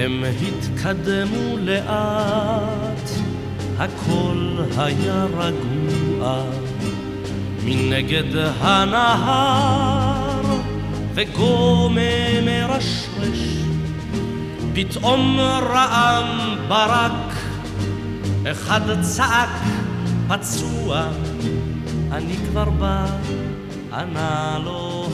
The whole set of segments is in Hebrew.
הם התקדמו לאט, הכל היה רגוע, מנגד הנהר וגומה מרשרש, פתאום רעם ברק, אחד צעק פצוע, אני כבר בא, ענה לו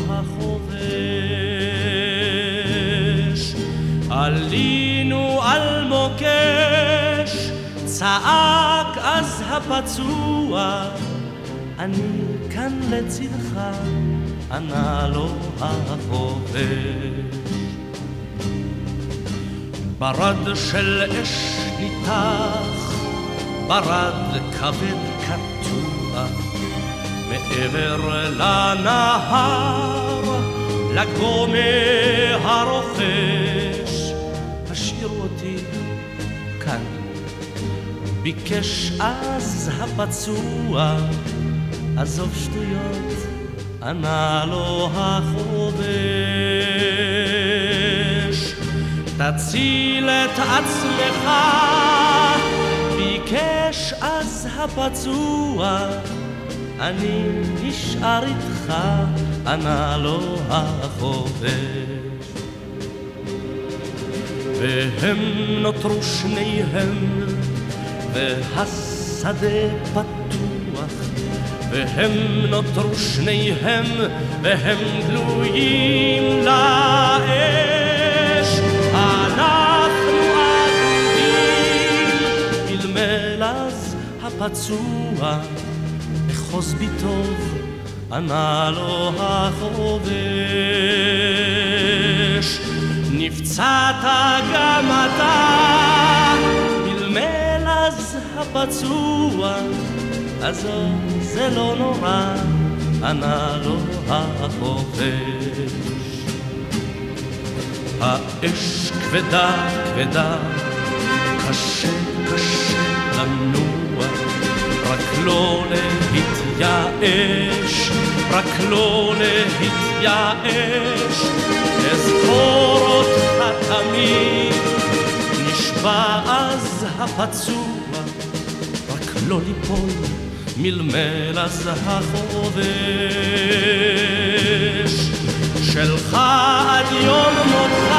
החובש. עלינו על מוקש, צעק אז הפצוע, אני כאן לצדך, ענה לו החובש. ברד של אש ניתח, ברד כבד קטוע, מעבר לנהר, לגומה הרוחש, השאיר אותי כאן. ביקש אז הפצוע, עזוב שטויות, ענה לו החובש. תציל את עצמך, ביקש אז הפצוע, אני נשאר איתך, ענה לו החובש. והם נותרו שניהם, והשדה פתוח, והם נותרו שניהם, והם גלויים לאש. אנחנו אבודים, מלמל אז הפצוע, אחוז בי טוב, ענה לו החובש. נפצעת גם אתה, מלמל אז הפצוע, עזוב זה לא נורא, ענה לו החובש. האש כבדה כבדה, קשה קשה לנוע, רק לא להתייאש, רק לא להתייאש. אזכור אותך תמיד, נשבע אז הפצוע, רק לא ליפול, מלמל אז החובש. שלך עד יום מותך,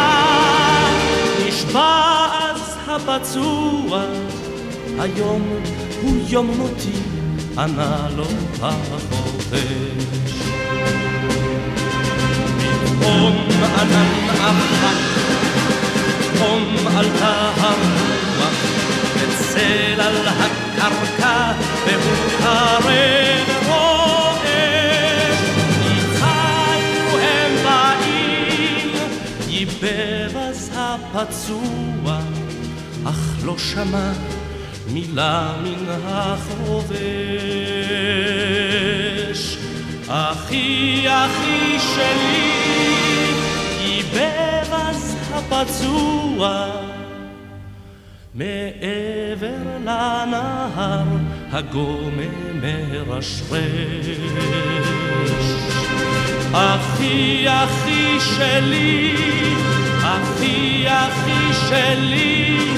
נשבע אז הפצוע, היום הוא יום מותי, ענה לו החובש. פתאום ענן אבק, פתאום עלתה הרוח, וצל על הקרקע, והוא קרב רועש. ניחנו הם באים, ייבב אז הפצוע, אך לא שמע מילה מן החובש. אחי אחי שלי, ייבב אז הפצוע, מעבר לנהר הגומה מרשרש. אחי אחי שלי, אחי אחי שלי,